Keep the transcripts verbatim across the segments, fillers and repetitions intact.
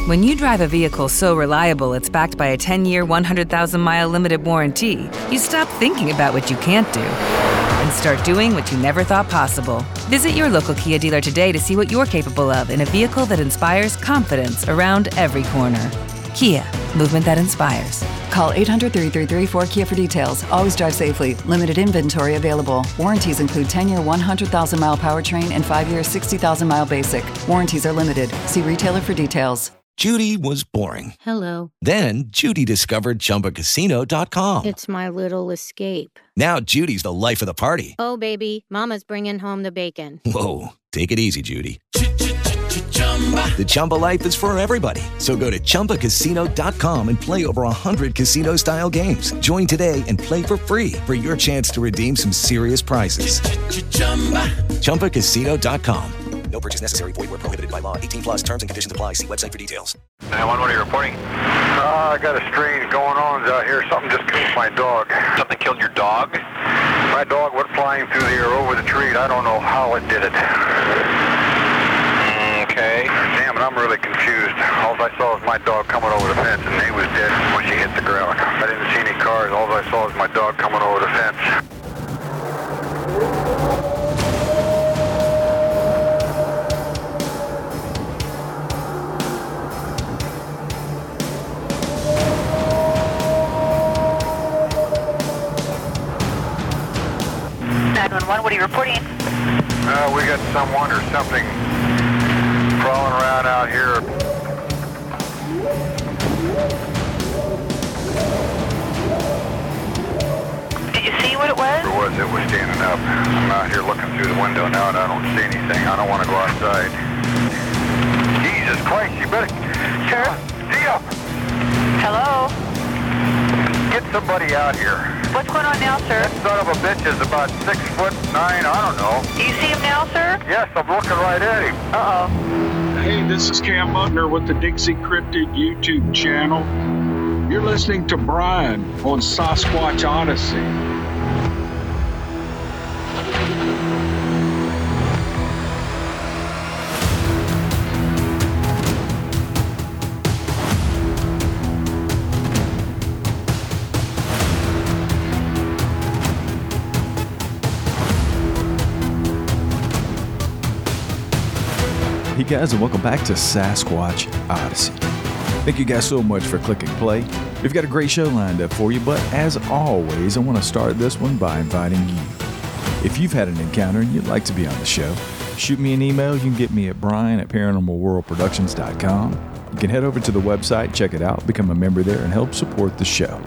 When you drive a vehicle so reliable it's backed by a ten-year, one hundred thousand mile limited warranty, you stop thinking about what you can't do and start doing what you never thought possible. Visit your local Kia dealer today to see what you're capable of in a vehicle that inspires confidence around every corner. Kia, movement that inspires. Call eight hundred, three three three, four K I A for details. Always drive safely. Limited inventory available. Warranties include ten-year, one hundred thousand mile powertrain and five-year, sixty thousand mile basic. Warranties are limited. See retailer for details. Judy was boring. Hello. Then Judy discovered Chumba Casino dot com. It's my little escape. Now Judy's the life of the party. Oh, baby, mama's bringing home the bacon. Whoa, take it easy, Judy. The Chumba life is for everybody. So go to Chumba Casino dot com and play over one hundred casino-style games. Join today and play for free for your chance to redeem some serious prizes. Chumba Casino dot com. No purchase necessary. Void where prohibited by law. eighteen plus terms and conditions apply. See website for details. nine one one, what are you reporting? Uh, I got a strange going on out here. Something just killed my dog. Something killed your dog? My dog went flying through the air over the tree. I don't know how it did it. Okay. Damn it, I'm really confused. All I saw was my dog coming over the fence, and he was dead when she hit the ground. I didn't see any cars. All I saw was my dog coming over the fence. nine one one, what are you reporting? Uh, we got someone or something crawling around out here. Did you see what it was? It was, it was standing up. I'm out here looking through the window now and I don't see anything. I don't want to go outside. Jesus Christ, you better... Sir? See up! Hello? Get somebody out here. What's going on now, sir? That son of a bitch is about six foot nine, I don't know. Do you see him now, sir? Yes, I'm looking right at him. Uh-oh. Hey, this is Cam Butner with the Dixie Cryptid YouTube channel. You're listening to Brian on Sasquatch Odyssey. Hey guys, and welcome back to Sasquatch Odyssey. Thank you guys so much for clicking play. We've got a great show lined up for you, but as always, I want to start this one by inviting you. If you've had an encounter and you'd like to be on the show, shoot me an email. You can get me at brian at paranormal world productions dot com. You can head over to the website, check it out, become a member there, and help support the show.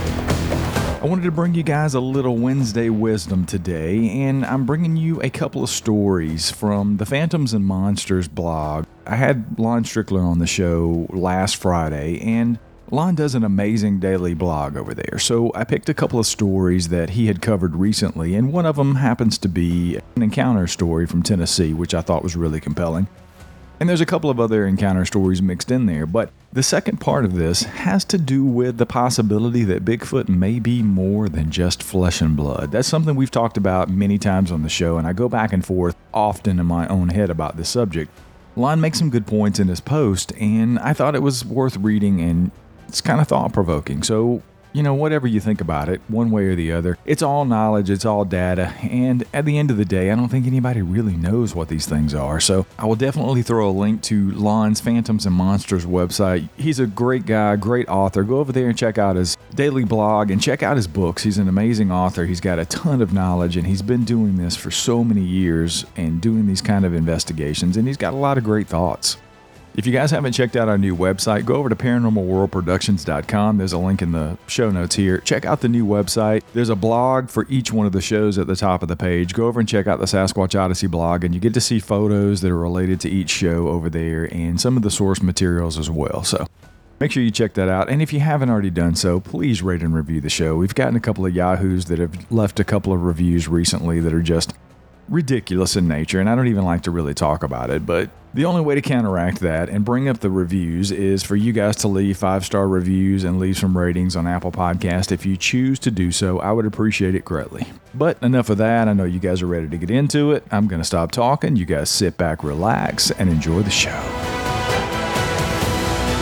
I wanted to bring you guys a little Wednesday wisdom today, and I'm bringing you a couple of stories from the Phantoms and Monsters blog. I had Lon Strickler on the show last Friday, and Lon does an amazing daily blog over there. So I picked a couple of stories that he had covered recently, and one of them happens to be an encounter story from Tennessee, which I thought was really compelling. And there's a couple of other encounter stories mixed in there, but the second part of this has to do with the possibility that Bigfoot may be more than just flesh and blood. That's something we've talked about many times on the show, and I go back and forth often in my own head about this subject. Lon makes some good points in his post, and I thought it was worth reading, and it's kind of thought-provoking. So, you know, whatever you think about it, one way or the other, it's all knowledge, it's all data, and at the end of the day, I don't think anybody really knows what these things are. So I will definitely throw a link to Lon's Phantoms and Monsters website. He's a great guy, great author. Go over there and check out his daily blog and check out his books. He's an amazing author. He's got a ton of knowledge, and he's been doing this for so many years and doing these kind of investigations, and he's got a lot of great thoughts. If you guys haven't checked out our new website, go over to paranormal world productions dot com. There's a link in the show notes here. Check out the new website. There's a blog for each one of the shows at the top of the page. Go over and check out the Sasquatch Odyssey blog, and you get to see photos that are related to each show over there and some of the source materials as well. So make sure you check that out. And if you haven't already done so, please rate and review the show. We've gotten a couple of yahoos that have left a couple of reviews recently that are just ridiculous in nature, and I don't even like to really talk about it, but the only way to counteract that and bring up the reviews is for you guys to leave five-star reviews and leave some ratings on Apple Podcast. If you choose to do so, I would appreciate it greatly. But enough of that. I know you guys are ready to get into it. I'm going to stop talking. You guys sit back, relax, and enjoy the show.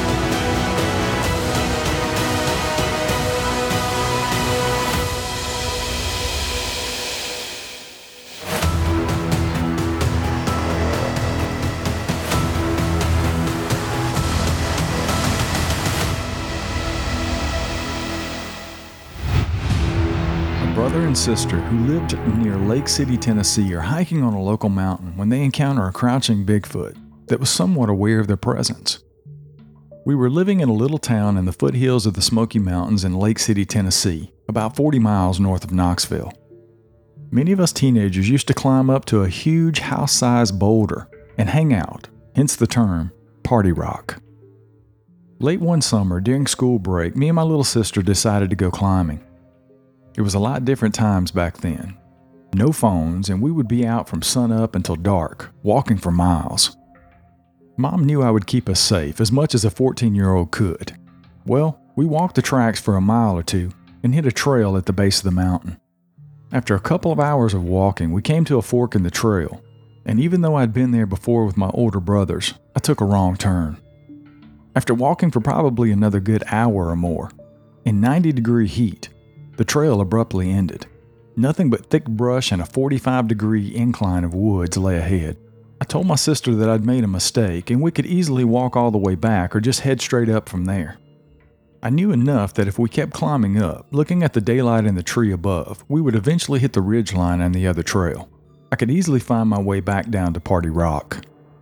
brother and sister who lived near Lake City, Tennessee are hiking on a local mountain when they encounter a crouching Bigfoot that was somewhat aware of their presence. We were living in a little town in the foothills of the Smoky Mountains in Lake City, Tennessee, about forty miles north of Knoxville. Many of us teenagers used to climb up to a huge house-sized boulder and hang out, hence the term party rock. Late one summer, during school break, me and my little sister decided to go climbing. It was a lot different times back then. No phones, and we would be out from sunup until dark, walking for miles. Mom knew I would keep us safe as much as a fourteen-year-old could. Well, we walked the tracks for a mile or two and hit a trail at the base of the mountain. After a couple of hours of walking, we came to a fork in the trail, and even though I'd been there before with my older brothers, I took a wrong turn. After walking for probably another good hour or more, in ninety-degree heat, the trail abruptly ended. Nothing but thick brush and a forty-five degree incline of woods lay ahead. I told my sister that I'd made a mistake and we could easily walk all the way back or just head straight up from there. I knew enough that if we kept climbing up, looking at the daylight in the tree above, we would eventually hit the ridgeline and the other trail. I could easily find my way back down to Party Rock.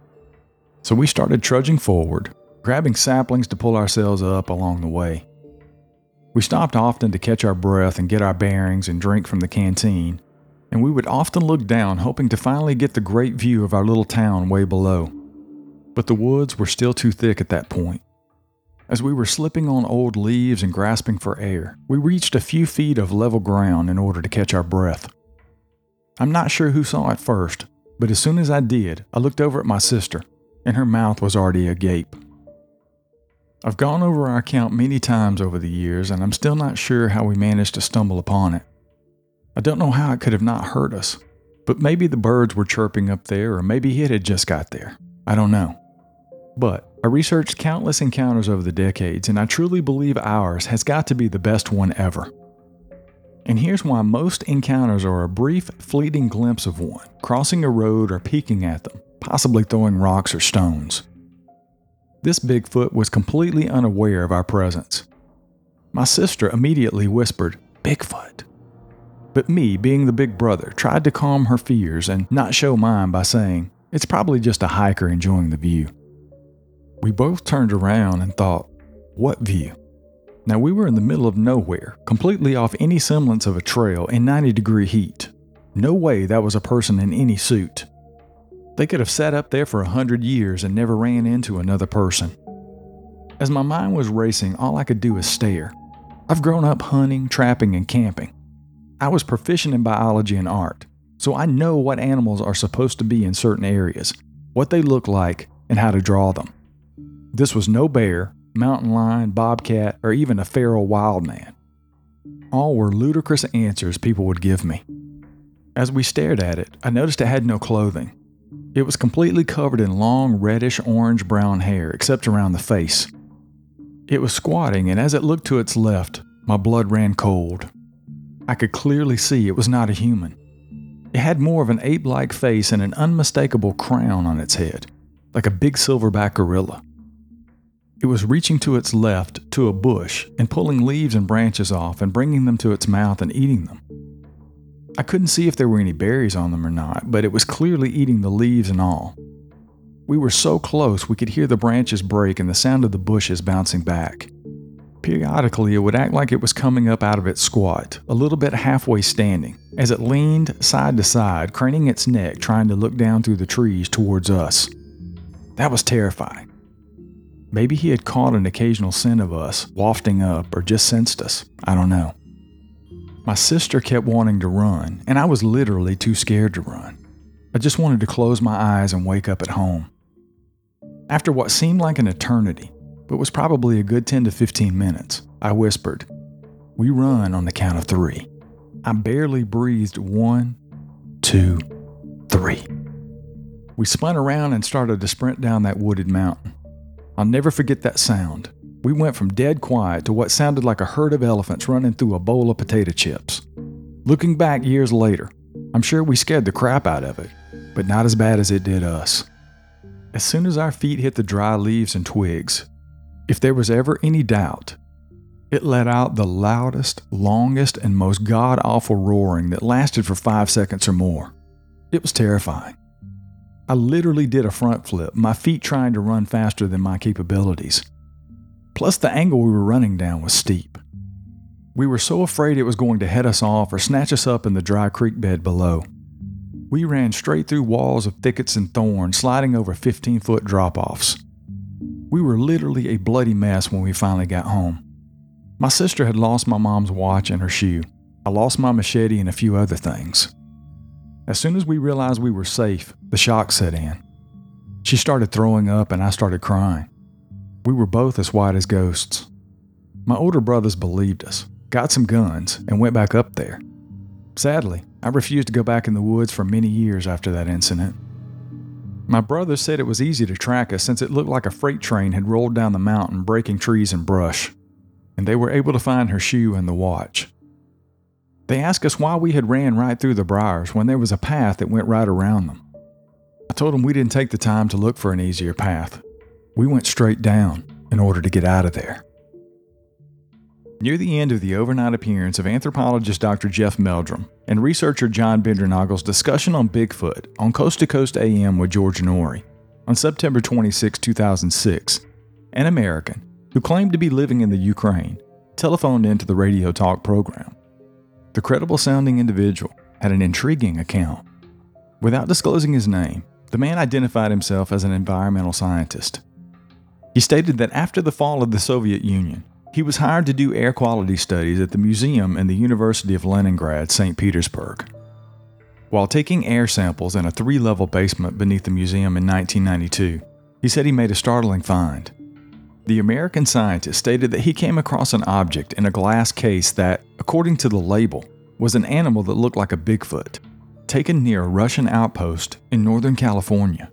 So we started trudging forward, grabbing saplings to pull ourselves up along the way. We stopped often to catch our breath and get our bearings and drink from the canteen, and we would often look down hoping to finally get the great view of our little town way below. But the woods were still too thick at that point. As we were slipping on old leaves and grasping for air, we reached a few feet of level ground in order to catch our breath. I'm not sure who saw it first, but as soon as I did, I looked over at my sister, and her mouth was already agape. I've gone over our account many times over the years, and I'm still not sure how we managed to stumble upon it. I don't know how it could have not hurt us, but maybe the birds were chirping up there, or maybe it had just got there. I don't know. But I researched countless encounters over the decades, and I truly believe ours has got to be the best one ever. And here's why: most encounters are a brief, fleeting glimpse of one, crossing a road or peeking at them, possibly throwing rocks or stones. This Bigfoot was completely unaware of our presence. My sister immediately whispered, "Bigfoot." But me, being the big brother, tried to calm her fears and not show mine by saying, "It's probably just a hiker enjoying the view." We both turned around and thought, what view? Now we were in the middle of nowhere, completely off any semblance of a trail in ninety degree heat. No way that was a person in any suit. They could have sat up there for a hundred years and never ran into another person. As my mind was racing, all I could do was stare. I've grown up hunting, trapping, and camping. I was proficient in biology and art, so I know what animals are supposed to be in certain areas, what they look like, and how to draw them. This was no bear, mountain lion, bobcat, or even a feral wild man. All were ludicrous answers people would give me. As we stared at it, I noticed it had no clothing. It was completely covered in long reddish orange-brown hair, except around the face. It was squatting, and as it looked to its left, my blood ran cold. I could clearly see it was not a human. It had more of an ape-like face and an unmistakable crown on its head, like a big silverback gorilla. It was reaching to its left to a bush and pulling leaves and branches off and bringing them to its mouth and eating them. I couldn't see if there were any berries on them or not, but it was clearly eating the leaves and all. We were so close we could hear the branches break and the sound of the bushes bouncing back. Periodically, it would act like it was coming up out of its squat, a little bit halfway standing, as it leaned side to side, craning its neck, trying to look down through the trees towards us. That was terrifying. Maybe he had caught an occasional scent of us, wafting up, or just sensed us. I don't know. My sister kept wanting to run, and I was literally too scared to run. I just wanted to close my eyes and wake up at home. After what seemed like an eternity, but was probably a good ten to fifteen minutes, I whispered, "We run on the count of three." I barely breathed one, two, three. We spun around and started to sprint down that wooded mountain. I'll never forget that sound. We went from dead quiet to what sounded like a herd of elephants running through a bowl of potato chips. Looking back years later, I'm sure we scared the crap out of it, but not as bad as it did us. As soon as our feet hit the dry leaves and twigs, if there was ever any doubt, It let out the loudest, longest, and most god-awful roaring that lasted for five seconds or more. It was terrifying. I literally did a front flip, my feet trying to run faster than my capabilities. Plus, the angle we were running down was steep. We were so afraid it was going to head us off or snatch us up in the dry creek bed below. We ran straight through walls of thickets and thorns, sliding over fifteen-foot drop-offs. We were literally a bloody mess when we finally got home. My sister had lost my mom's watch and her shoe. I lost my machete and a few other things. As soon as we realized we were safe, the shock set in. She started throwing up and I started crying. We were both as white as ghosts. My older brothers believed us, got some guns, and went back up there. Sadly, I refused to go back in the woods for many years after that incident. My brothers said it was easy to track us since it looked like a freight train had rolled down the mountain, breaking trees and brush, and they were able to find her shoe and the watch. They asked us why we had ran right through the briars when there was a path that went right around them. I told them we didn't take the time to look for an easier path. We went straight down in order to get out of there. Near the end of the overnight appearance of anthropologist Doctor Jeff Meldrum and researcher John Bendernagel's discussion on Bigfoot on Coast to Coast A M with George Noory on September twenty-sixth, two thousand six, an American who claimed to be living in the Ukraine telephoned into the radio talk program. The credible-sounding individual had an intriguing account. Without disclosing his name, the man identified himself as an environmental scientist. He stated that after the fall of the Soviet Union, he was hired to do air quality studies at the museum in the University of Leningrad, Saint Petersburg. While taking air samples in a three-level basement beneath the museum in nineteen ninety-two, he said he made a startling find. The American scientist stated that he came across an object in a glass case that, according to the label, was an animal that looked like a Bigfoot, taken near a Russian outpost in Northern California.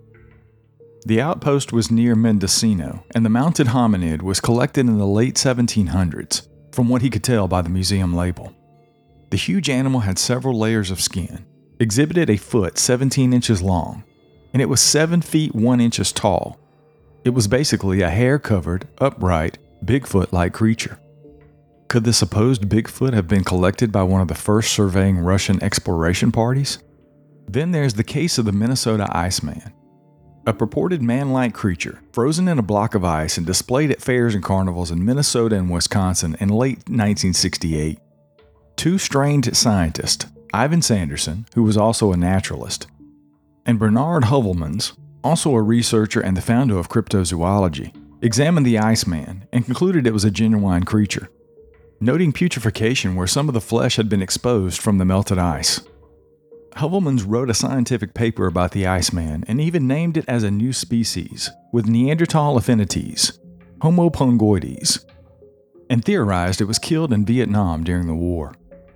The outpost was near Mendocino, and the mounted hominid was collected in the late seventeen hundreds, from what he could tell by the museum label. The huge animal had several layers of skin, exhibited a foot seventeen inches long, and it was seven feet one inches tall. It was basically a hair-covered, upright, Bigfoot-like creature. Could the supposed Bigfoot have been collected by one of the first surveying Russian exploration parties? Then there's the case of the Minnesota Iceman, a purported man-like creature frozen in a block of ice and displayed at fairs and carnivals in Minnesota and Wisconsin in late nineteen sixty-eight. Two trained scientists, Ivan Sanderson, who was also a naturalist, and Bernard Heuvelmans, also a researcher and the founder of cryptozoology, examined the Iceman and concluded it was a genuine creature, noting putrefaction where some of the flesh had been exposed from the melted ice. Heuvelmans wrote a scientific paper about the Iceman and even named it as a new species with Neanderthal affinities, Homo pungoides, and theorized it was killed in Vietnam during the war.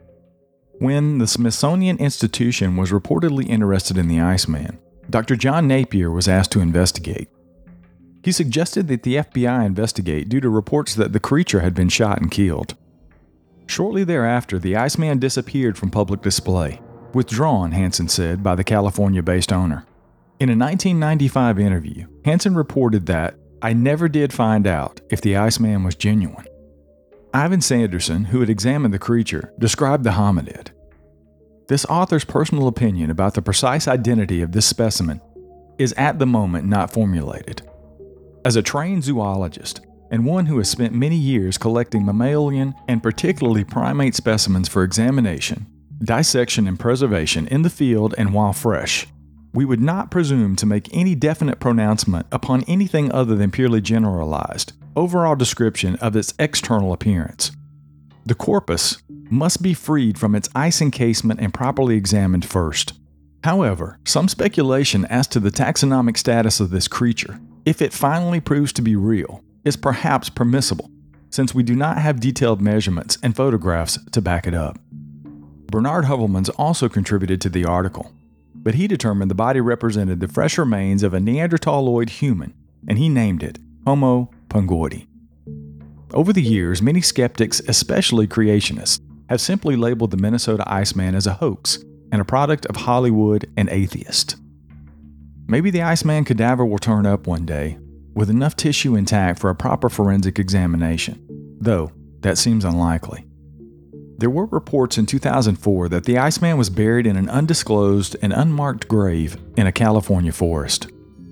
When the Smithsonian Institution was reportedly interested in the Iceman, Doctor John Napier was asked to investigate. He suggested that the F B I investigate due to reports that the creature had been shot and killed. Shortly thereafter, the Iceman disappeared from public display, withdrawn, Hansen said, by the California-based owner. In a nineteen ninety-five interview, Hansen reported that, "I never did find out if the Iceman was genuine." Ivan Sanderson, who had examined the creature, described the hominid. This author's personal opinion about the precise identity of this specimen is at the moment not formulated. As a trained zoologist, and one who has spent many years collecting mammalian and particularly primate specimens for examination, dissection, and preservation in the field and while fresh, we would not presume to make any definite pronouncement upon anything other than purely generalized, overall description of its external appearance. The corpus must be freed from its ice encasement and properly examined first. However, some speculation as to the taxonomic status of this creature, if it finally proves to be real, is perhaps permissible, since we do not have detailed measurements and photographs to back it up. Bernard Heuvelmans also contributed to the article, but he determined the body represented the fresh remains of a Neanderthaloid human, and he named it Homo pungoidi. Over the years, many skeptics, especially creationists, have simply labeled the Minnesota Iceman as a hoax and a product of Hollywood and atheists. Maybe the Iceman cadaver will turn up one day with enough tissue intact for a proper forensic examination, though that seems unlikely. There were reports in two thousand four that the Iceman was buried in an undisclosed and unmarked grave in a California forest.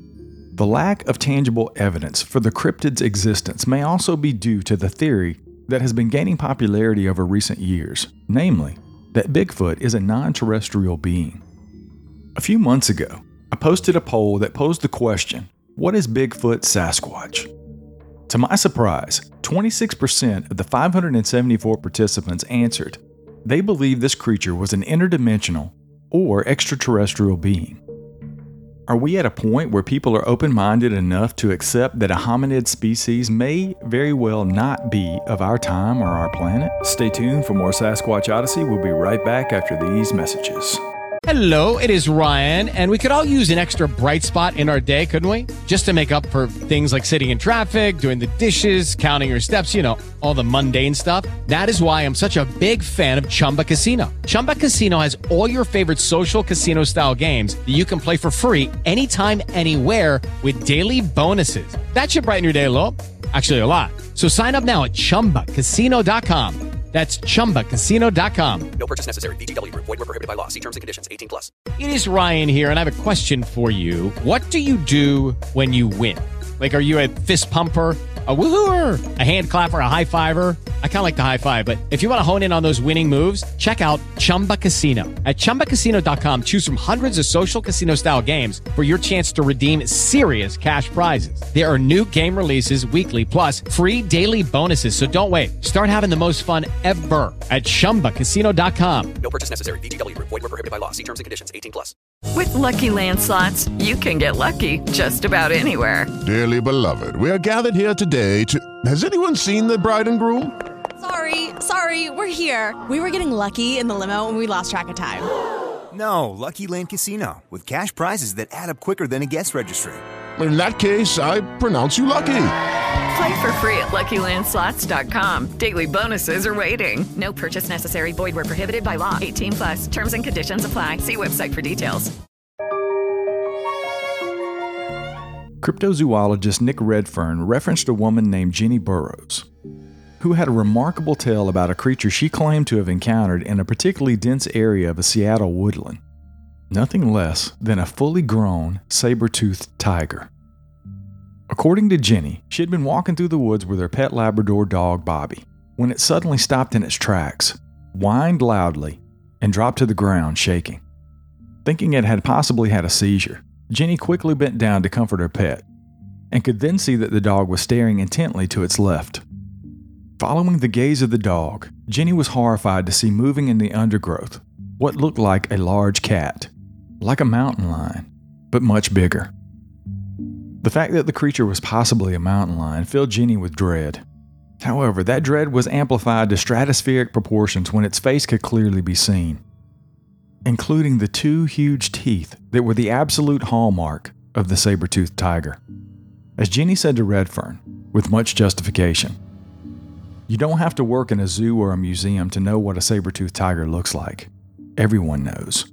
The lack of tangible evidence for the cryptid's existence may also be due to the theory that has been gaining popularity over recent years, namely, that Bigfoot is a non-terrestrial being. A few months ago, I posted a poll that posed the question, what is Bigfoot Sasquatch? To my surprise, twenty-six percent of the five hundred seventy-four participants answered they believe this creature was an interdimensional or extraterrestrial being. Are we at a point where people are open-minded enough to accept that a hominid species may very well not be of our time or our planet? Stay tuned for more Sasquatch Odyssey. We'll be right back after these messages. Hello, it is Ryan, and we could all use an extra bright spot in our day, couldn't we? Just to make up for things like sitting in traffic, doing the dishes, counting your steps, you know, all the mundane stuff. That is why I'm such a big fan of Chumba Casino. Chumba Casino has all your favorite social casino-style games that you can play for free anytime, anywhere with daily bonuses. That should brighten your day a little. Actually, a lot. So sign up now at chumba casino dot com. That's chumba casino dot com. No purchase necessary. V G W. Void where prohibited by law. See terms and conditions. eighteen plus. It is Ryan here, and I have a question for you. What do you do when you win? Like, are you a fist pumper, a woohooer, a hand clapper, a high fiver? I kind of like the high five, but if you want to hone in on those winning moves, check out Chumba Casino. At chumba casino dot com, choose from hundreds of social casino-style games for your chance to redeem serious cash prizes. There are new game releases weekly, plus free daily bonuses, so don't wait. Start having the most fun ever at chumba casino dot com. No purchase necessary. V G W. Void where prohibited by law. See terms and conditions. eighteen plus. With Lucky Land Slots, you can get lucky just about anywhere. Dearly beloved, we are gathered here today to... Has anyone seen the bride and groom? Sorry, sorry, we're here. We were getting lucky in the limo and we lost track of time. No, Lucky Land Casino, with cash prizes that add up quicker than a guest registry. In that case, I pronounce you lucky. Play for free at lucky land slots dot com. Daily bonuses are waiting. No purchase necessary. Void where prohibited by law. eighteen plus. Terms and conditions apply. See website for details. Cryptozoologist Nick Redfern referenced a woman named Jenny Burroughs, who had a remarkable tale about a creature she claimed to have encountered in a particularly dense area of a Seattle woodland. Nothing less than a fully grown saber-toothed tiger. According to Jenny, she had been walking through the woods with her pet Labrador dog Bobby when it suddenly stopped in its tracks, whined loudly, and dropped to the ground shaking. Thinking it had possibly had a seizure, Jenny quickly bent down to comfort her pet, and could then see that the dog was staring intently to its left. Following the gaze of the dog, Jenny was horrified to see moving in the undergrowth what looked like a large cat, like a mountain lion, but much bigger. The fact that the creature was possibly a mountain lion filled Jenny with dread. However, that dread was amplified to stratospheric proportions when its face could clearly be seen, including the two huge teeth that were the absolute hallmark of the saber-toothed tiger. As Jenny said to Redfern, with much justification, "You don't have to work in a zoo or a museum to know what a saber-toothed tiger looks like. Everyone knows."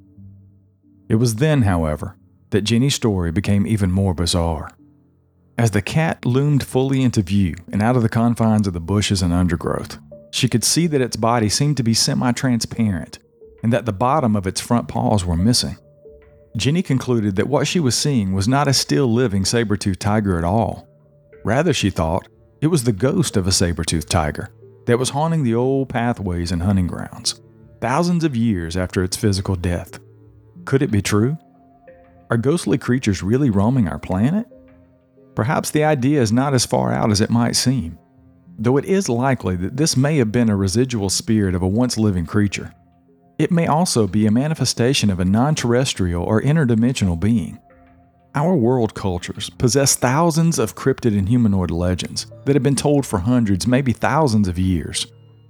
It was then, however, that Jenny's story became even more bizarre. As the cat loomed fully into view and out of the confines of the bushes and undergrowth, she could see that its body seemed to be semi-transparent and that the bottom of its front paws were missing. Jenny concluded that what she was seeing was not a still-living saber-toothed tiger at all. Rather, she thought, it was the ghost of a saber-toothed tiger that was haunting the old pathways and hunting grounds, thousands of years after its physical death. Could it be true? Are ghostly creatures really roaming our planet? Perhaps the idea is not as far out as it might seem, though it is likely that this may have been a residual spirit of a once living creature. It may also be a manifestation of a non-terrestrial or interdimensional being. Our world cultures possess thousands of cryptid and humanoid legends that have been told for hundreds, maybe thousands of years.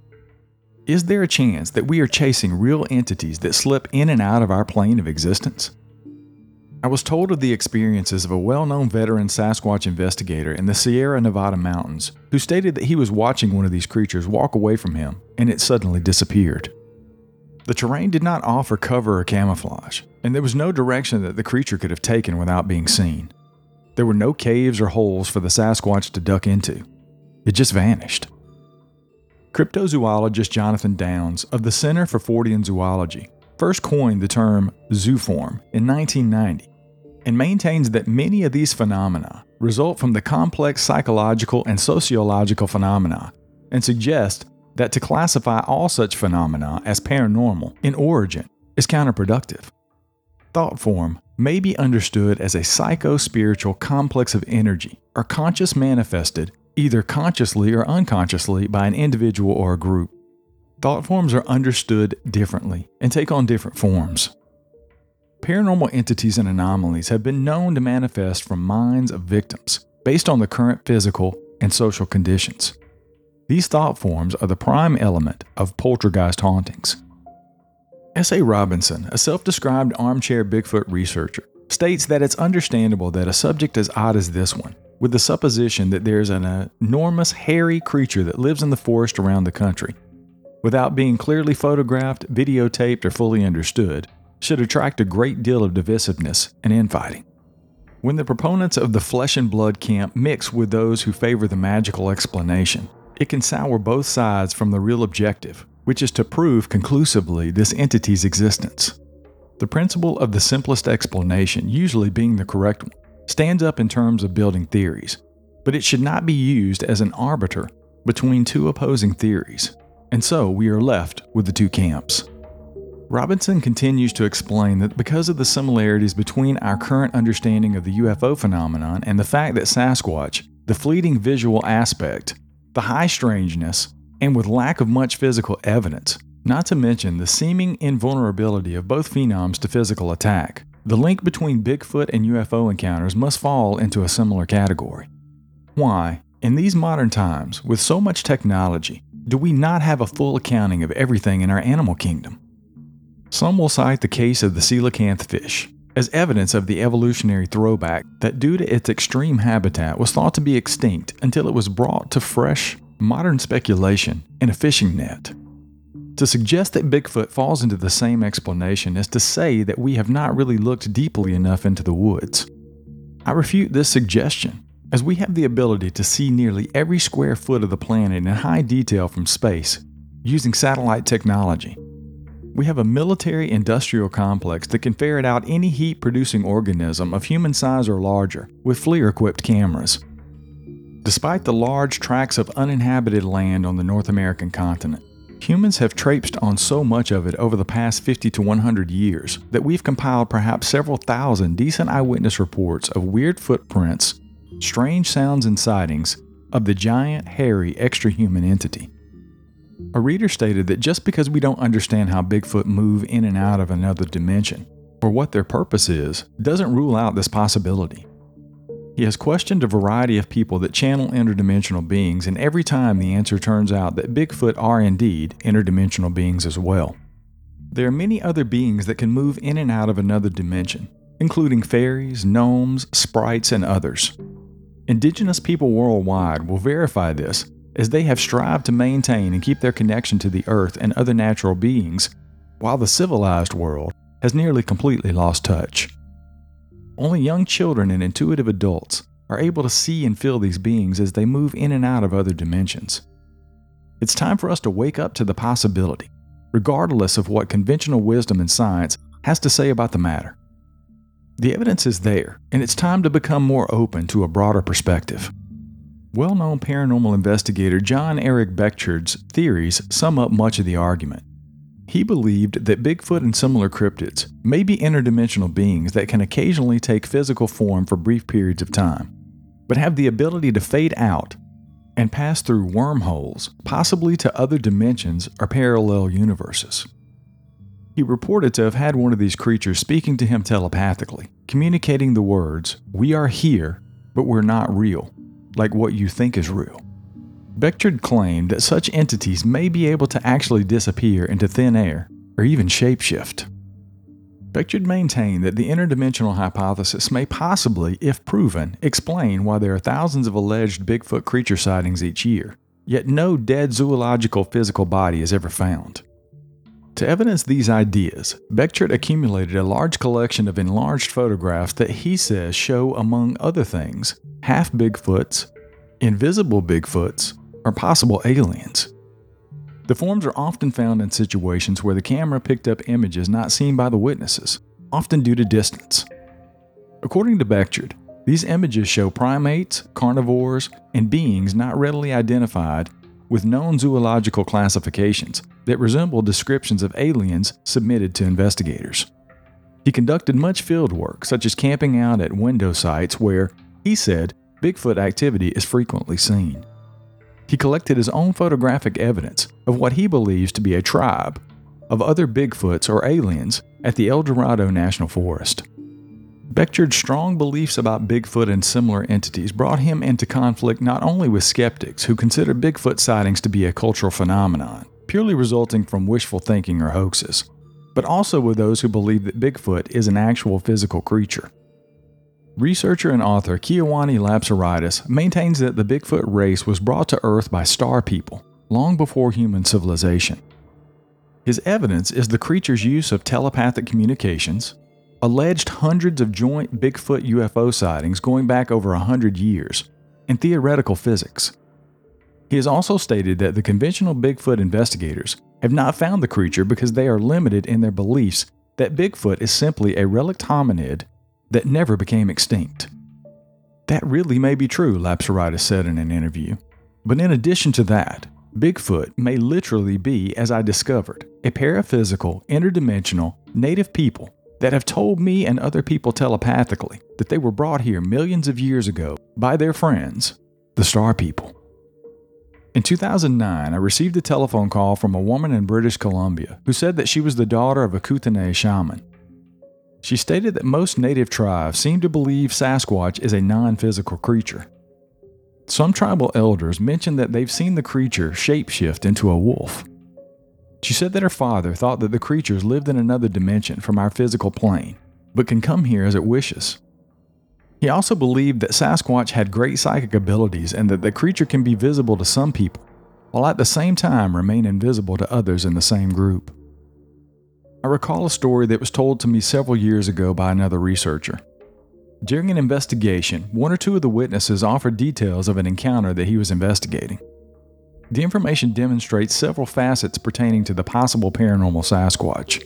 Is there a chance that we are chasing real entities that slip in and out of our plane of existence? I was told of the experiences of a well-known veteran Sasquatch investigator in the Sierra Nevada mountains who stated that he was watching one of these creatures walk away from him and it suddenly disappeared. The terrain did not offer cover or camouflage, and there was no direction that the creature could have taken without being seen. There were no caves or holes for the Sasquatch to duck into. It just vanished. Cryptozoologist Jonathan Downs of the Center for Fortean Zoology first coined the term zooform in nineteen ninety and maintains that many of these phenomena result from the complex psychological and sociological phenomena and suggests that to classify all such phenomena as paranormal in origin is counterproductive. Thought form may be understood as a psycho-spiritual complex of energy or conscious manifested either consciously or unconsciously by an individual or a group. Thought forms are understood differently and take on different forms. Paranormal entities and anomalies have been known to manifest from minds of victims based on the current physical and social conditions. These thought forms are the prime element of poltergeist hauntings. S A Robinson, a self-described armchair Bigfoot researcher, states that it's understandable that a subject as odd as this one, with the supposition that there's an enormous hairy creature that lives in the forest around the country, without being clearly photographed, videotaped, or fully understood, should attract a great deal of divisiveness and infighting. When the proponents of the flesh and blood camp mix with those who favor the magical explanation, it can sour both sides from the real objective, which is to prove conclusively this entity's existence. The principle of the simplest explanation, usually being the correct one, stands up in terms of building theories, but it should not be used as an arbiter between two opposing theories, and so we are left with the two camps. Robinson continues to explain that because of the similarities between our current understanding of the U F O phenomenon and the fact that Sasquatch, the fleeting visual aspect, the high strangeness, and with lack of much physical evidence, not to mention the seeming invulnerability of both phenoms to physical attack, the link between Bigfoot and U F O encounters must fall into a similar category. Why, in these modern times, with so much technology, do we not have a full accounting of everything in our animal kingdom? Some will cite the case of the coelacanth fish as evidence of the evolutionary throwback that due to its extreme habitat was thought to be extinct until it was brought to fresh, modern speculation in a fishing net. To suggest that Bigfoot falls into the same explanation is to say that we have not really looked deeply enough into the woods. I refute this suggestion, as we have the ability to see nearly every square foot of the planet in high detail from space, using satellite technology. We have a military-industrial complex that can ferret out any heat-producing organism of human size or larger with FLIR-equipped cameras. Despite the large tracts of uninhabited land on the North American continent, humans have traipsed on so much of it over the past fifty to one hundred years that we've compiled perhaps several thousand decent eyewitness reports of weird footprints, strange sounds and sightings of the giant, hairy, extra-human entity. A reader stated that just because we don't understand how Bigfoot move in and out of another dimension, or what their purpose is, doesn't rule out this possibility. He has questioned a variety of people that channel interdimensional beings, and every time the answer turns out that Bigfoot are indeed interdimensional beings as well. There are many other beings that can move in and out of another dimension, including fairies, gnomes, sprites, and others. Indigenous people worldwide will verify this, as they have strived to maintain and keep their connection to the earth and other natural beings, while the civilized world has nearly completely lost touch. Only young children and intuitive adults are able to see and feel these beings as they move in and out of other dimensions. It's time for us to wake up to the possibility, regardless of what conventional wisdom and science has to say about the matter. The evidence is there, and it's time to become more open to a broader perspective. Well-known paranormal investigator John Eric Beckchard's theories sum up much of the argument. He believed that Bigfoot and similar cryptids may be interdimensional beings that can occasionally take physical form for brief periods of time, but have the ability to fade out and pass through wormholes, possibly to other dimensions or parallel universes. He reported to have had one of these creatures speaking to him telepathically, communicating the words, "We are here, but we're not real, like what you think is real." Beckchard claimed that such entities may be able to actually disappear into thin air or even shapeshift. Beckchard maintained that the interdimensional hypothesis may possibly, if proven, explain why there are thousands of alleged Bigfoot creature sightings each year, yet no dead zoological physical body is ever found. To evidence these ideas, Beckchard accumulated a large collection of enlarged photographs that he says show, among other things, half Bigfoots, invisible Bigfoots, or possible aliens. The forms are often found in situations where the camera picked up images not seen by the witnesses, often due to distance. According to Bechard, these images show primates, carnivores, and beings not readily identified with known zoological classifications that resemble descriptions of aliens submitted to investigators. He conducted much field work, such as camping out at window sites where, he said, Bigfoot activity is frequently seen. He collected his own photographic evidence of what he believes to be a tribe of other Bigfoots or aliens at the El Dorado National Forest. Bechard's strong beliefs about Bigfoot and similar entities brought him into conflict not only with skeptics who consider Bigfoot sightings to be a cultural phenomenon, purely resulting from wishful thinking or hoaxes, but also with those who believe that Bigfoot is an actual physical creature. Researcher and author Keowani Lapsaritis maintains that the Bigfoot race was brought to Earth by star people long before human civilization. His evidence is the creature's use of telepathic communications, alleged hundreds of joint Bigfoot U F O sightings going back over a hundred years, and theoretical physics. He has also stated that the conventional Bigfoot investigators have not found the creature because they are limited in their beliefs that Bigfoot is simply a relict hominid that never became extinct. That really may be true, Lapsaritis said in an interview. But in addition to that, Bigfoot may literally be, as I discovered, a paraphysical, interdimensional, native people that have told me and other people telepathically that they were brought here millions of years ago by their friends, the Star People. In two thousand nine, I received a telephone call from a woman in British Columbia who said that she was the daughter of a Kootenai shaman. She stated that most native tribes seem to believe Sasquatch is a non-physical creature. Some tribal elders mentioned that they've seen the creature shapeshift into a wolf. She said that her father thought that the creatures lived in another dimension from our physical plane, but can come here as it wishes. He also believed that Sasquatch had great psychic abilities and that the creature can be visible to some people, while at the same time remain invisible to others in the same group. I recall a story that was told to me several years ago by another researcher. During an investigation, one or two of the witnesses offered details of an encounter that he was investigating. The information demonstrates several facets pertaining to the possible paranormal Sasquatch.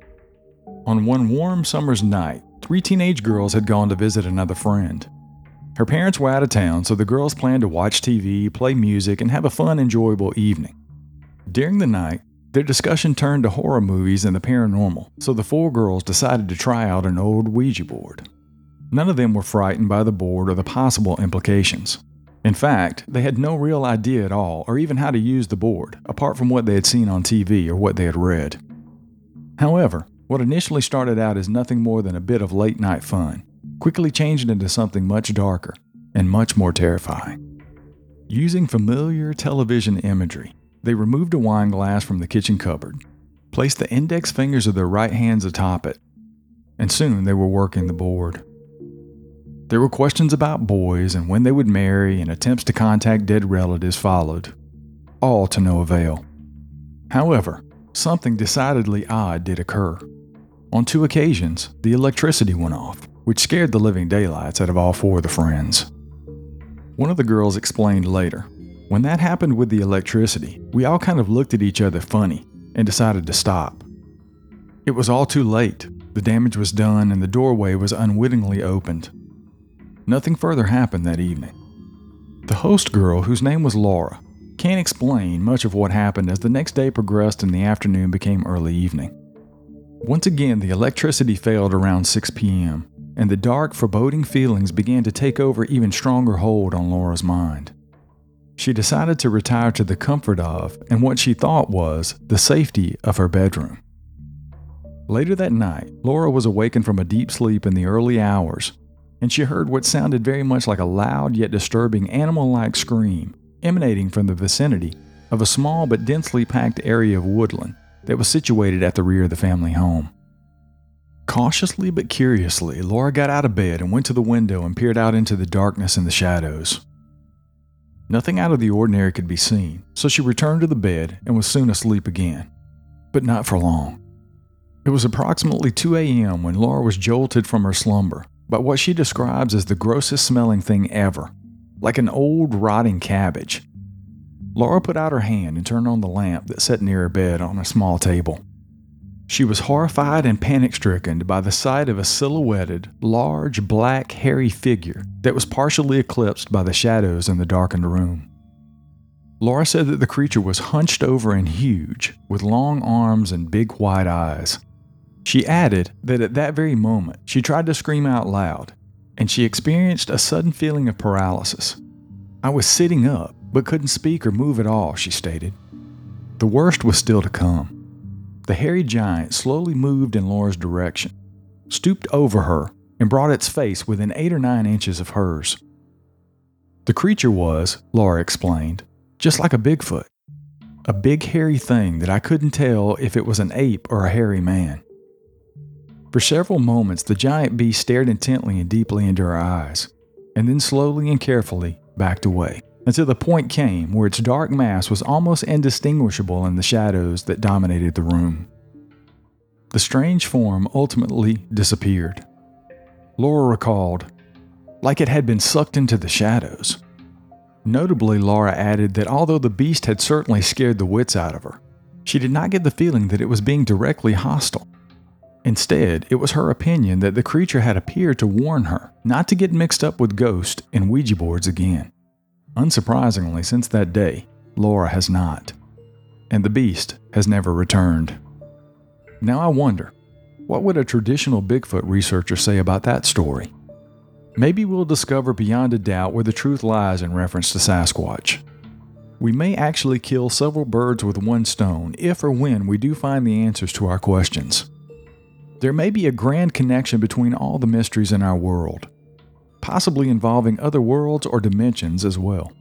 On one warm summer's night, three teenage girls had gone to visit another friend. Her parents were out of town, so the girls planned to watch T V, play music, and have a fun, enjoyable evening. During the night, their discussion turned to horror movies and the paranormal, so the four girls decided to try out an old Ouija board. None of them were frightened by the board or the possible implications. In fact, they had no real idea at all, or even how to use the board, apart from what they had seen on T V or what they had read. However, what initially started out as nothing more than a bit of late-night fun quickly changed into something much darker and much more terrifying. Using familiar television imagery, they removed a wine glass from the kitchen cupboard, placed the index fingers of their right hands atop it, and soon they were working the board. There were questions about boys and when they would marry, and attempts to contact dead relatives followed, all to no avail. However, something decidedly odd did occur. On two occasions, the electricity went off, which scared the living daylights out of all four of the friends. One of the girls explained later, when that happened with the electricity, we all kind of looked at each other funny and decided to stop. It was all too late. The damage was done and the doorway was unwittingly opened. Nothing further happened that evening. The host girl, whose name was Laura, can't explain much of what happened as the next day progressed and the afternoon became early evening. Once again, the electricity failed around six p.m., and the dark, foreboding feelings began to take over even stronger hold on Laura's mind. She decided to retire to the comfort of, and what she thought was, the safety of her bedroom. Later that night, Laura was awakened from a deep sleep in the early hours, and she heard what sounded very much like a loud yet disturbing animal-like scream emanating from the vicinity of a small but densely packed area of woodland that was situated at the rear of the family home. Cautiously but curiously, Laura got out of bed and went to the window and peered out into the darkness and the shadows. Nothing out of the ordinary could be seen, so she returned to the bed and was soon asleep again. But not for long. It was approximately two a.m. when Laura was jolted from her slumber by what she describes as the grossest smelling thing ever, like an old rotting cabbage. Laura put out her hand and turned on the lamp that sat near her bed on a small table. She was horrified and panic-stricken by the sight of a silhouetted, large, black, hairy figure that was partially eclipsed by the shadows in the darkened room. Laura said that the creature was hunched over and huge, with long arms and big white eyes. She added that at that very moment, she tried to scream out loud, and she experienced a sudden feeling of paralysis. I was sitting up, but couldn't speak or move at all, she stated. The worst was still to come. The hairy giant slowly moved in Laura's direction, stooped over her, and brought its face within eight or nine inches of hers. The creature was, Laura explained, just like a Bigfoot. A big hairy thing that I couldn't tell if it was an ape or a hairy man. For several moments, the giant beast stared intently and deeply into her eyes, and then slowly and carefully backed away, until the point came where its dark mass was almost indistinguishable in the shadows that dominated the room. The strange form ultimately disappeared. Laura recalled, like it had been sucked into the shadows. Notably, Laura added that although the beast had certainly scared the wits out of her, she did not get the feeling that it was being directly hostile. Instead, it was her opinion that the creature had appeared to warn her not to get mixed up with ghosts and Ouija boards again. Unsurprisingly, since that day, Laura has not, and the beast has never returned. Now I wonder, what would a traditional Bigfoot researcher say about that story? Maybe we'll discover beyond a doubt where the truth lies in reference to Sasquatch. We may actually kill several birds with one stone if or when we do find the answers to our questions. There may be a grand connection between all the mysteries in our world, possibly involving other worlds or dimensions as well.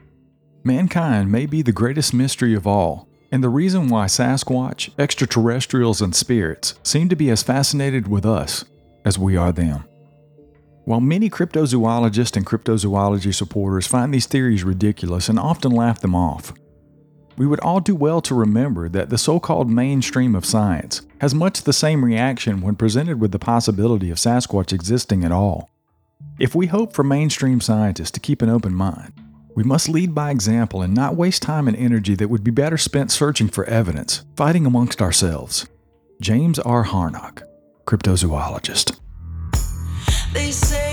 Mankind may be the greatest mystery of all, and the reason why Sasquatch, extraterrestrials, and spirits seem to be as fascinated with us as we are them. While many cryptozoologists and cryptozoology supporters find these theories ridiculous and often laugh them off, we would all do well to remember that the so-called mainstream of science has much the same reaction when presented with the possibility of Sasquatch existing at all. If we hope for mainstream scientists to keep an open mind, we must lead by example and not waste time and energy that would be better spent searching for evidence, fighting amongst ourselves. James R. Harnock, cryptozoologist. They say